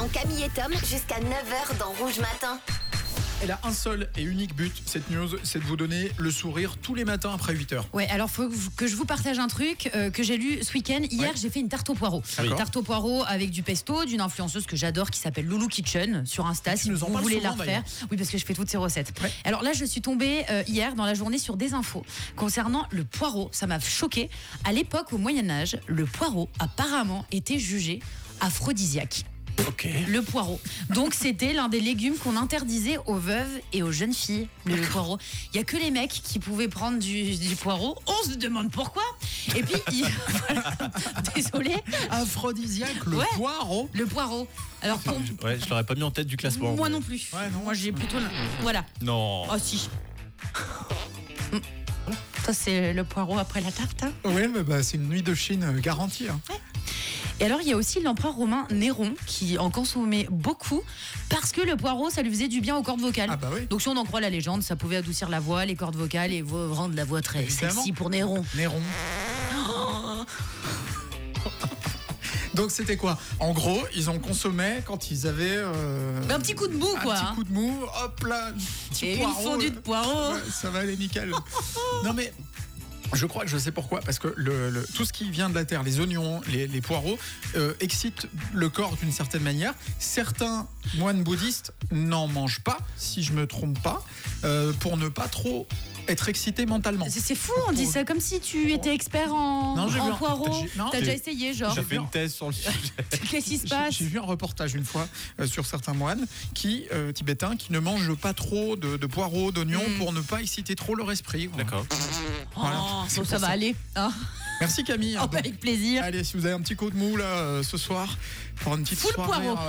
sont Camille et Tom jusqu'à 9h dans Rouge Matin. Elle a un seul et unique but, cette news, c'est de vous donner le sourire tous les matins après 8h. Ouais, alors faut que je vous partage un truc que j'ai lu ce week-end. Hier, j'ai fait une tarte au poireau. D'accord. Tarte au poireau avec du pesto d'une influenceuse que j'adore qui s'appelle Loulou Kitchen sur Insta. Si nous vous en parles voulez la souvent, refaire. Oui, parce que je fais toutes ces recettes. Ouais. Alors là, je suis tombée hier dans la journée sur des infos concernant le poireau. Ça m'a choqué. À l'époque, au Moyen-Âge, le poireau apparemment était jugé aphrodisiaque. Ok. Le poireau. Donc c'était l'un des légumes qu'on interdisait aux veuves et aux jeunes filles. Le poireau. Il y a que les mecs qui pouvaient prendre du poireau. On se demande pourquoi. Et puis, voilà. Désolé. Aphrodisiaque, le Ouais. poireau. Le poireau. Alors pour Ouais, je l'aurais pas mis en tête du classement. moi non plus. Ouais, non. Moi j'ai plutôt voilà. Non. Oh si. Ça c'est le poireau après la tarte. Hein. Oui, mais bah, c'est une nuit de Chine garantie. Hein. Et alors, il y a aussi l'empereur romain Néron qui en consommait beaucoup parce que le poireau, ça lui faisait du bien aux cordes vocales. Ah bah oui. Donc, si on en croit la légende, ça pouvait adoucir la voix, les cordes vocales et rendre la voix très Évidemment. sexy pour Néron. Néron. Donc c'était quoi? En gros, ils en consommaient quand ils avaient Un petit coup de mou, quoi. un petit hein. coup de mou, hop là, petit Et une poireau, fondue de poireau. ouais, ça va aller nickel. Non mais je crois que je sais pourquoi, parce que tout ce qui vient de la terre, les oignons, les poireaux, excitent le corps d'une certaine manière. Certains moines bouddhistes n'en mangent pas, si je me trompe pas, pour ne pas trop être excité mentalement. C'est fou, on dit ça comme si tu étais expert en j'ai vu un- poireaux. non, T'as j'ai- déjà essayé, genre. J'ai fait une thèse sur le sujet. Qu'est-ce qui se J'ai passe? vu un reportage une fois sur certains moines tibétains qui ne mangent pas trop de poireaux, d'oignons pour ne pas exciter trop leur esprit. Voilà. D'accord. Voilà, Oh, c'est ça pour va ça. aller. Hein. Merci Camille. Oh, avec plaisir. Allez, si vous avez un petit coup de mou là ce soir pour une petite Full soirée. poireau.